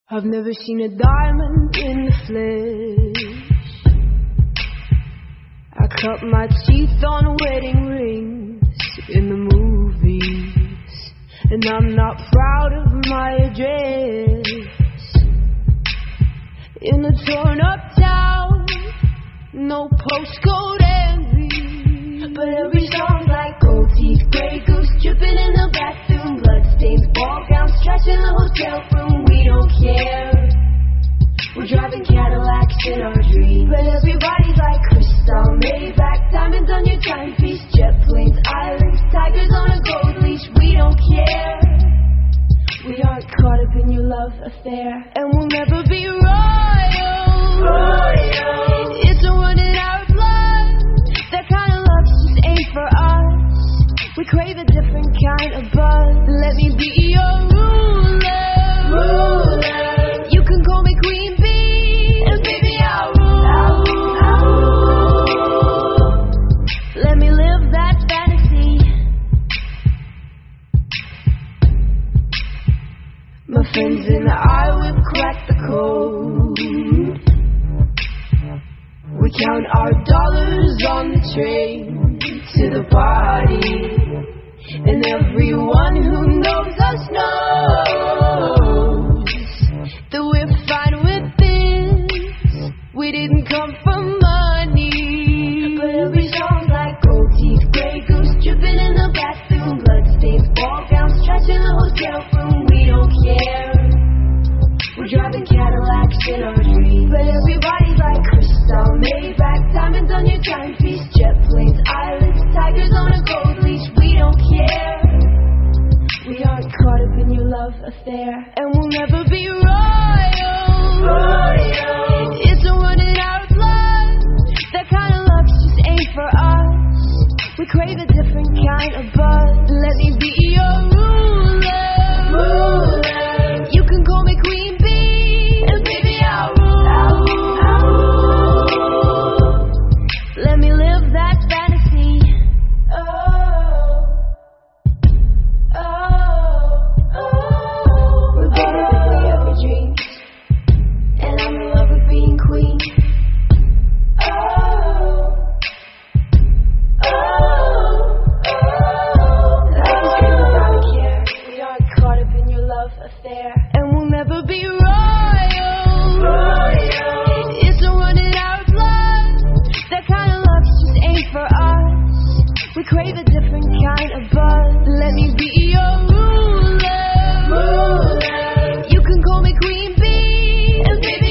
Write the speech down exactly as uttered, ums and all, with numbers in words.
I've never seen a diamond in the flesh. I cut my teeth on wedding rings in the movies, and I'm not proud of my address. In a torn up town, no postcode envy, but every song's like gold teeth, grey goose dripping in the bathroom, bloodstains, ball gowns, trash in the hotel room. We don't care. We're driving Cadillacs in our dreams, but everybody's like crystal, Maybach, diamonds on your timepiece, jet planes, islands, tigers on a gold leash. We don't care. We aren't caught up in your love affair, and we'll never be royal. Royal. It's a running out blood. That kind of love just ain't for us. We crave a different kind of buzz. Let me be your ruler. Ruler. You can call me Queen Bee, and baby I'll rule. I'll rule. Let me live that fantasy. My friends and I, we've cracked the code. We count our dollars on the train to the party, and everyone who knows us knows that we're fine with this. We didn't come for money, but every song's like gold teeth, grey goose dripping in the bathroom, bloodstains, ball gowns, trash in the hotel room. We don't care. We're driving Cadillacs in our dreams, but everybody's like crystal, Maybach, diamonds on your timepiece, jet planes, islands, tigers on a gold leash. We don't care. We aren't caught up in your love affair, and we'll never be royal. Royal. It's a running out blood. That kind of love just ain't for us. We crave a different kind of buzz. Let me be your ruler. Ruler. You can call me Queen Bee, and baby I'll rule. I'll rule. I'll rule. Let me live that fantasy. Oh, oh, oh. We're better than we ever dreamed, and I'm in love with being queen. Oh, oh, oh. Life is great without a care. We aren't caught up in your love affair, and we'll never be royal. Royal. It's a running out blood. That kind of love just ain't for us. We crave a different kind of buzz. Let me be your ruler. Ruler. You can call me Queen Bee, and baby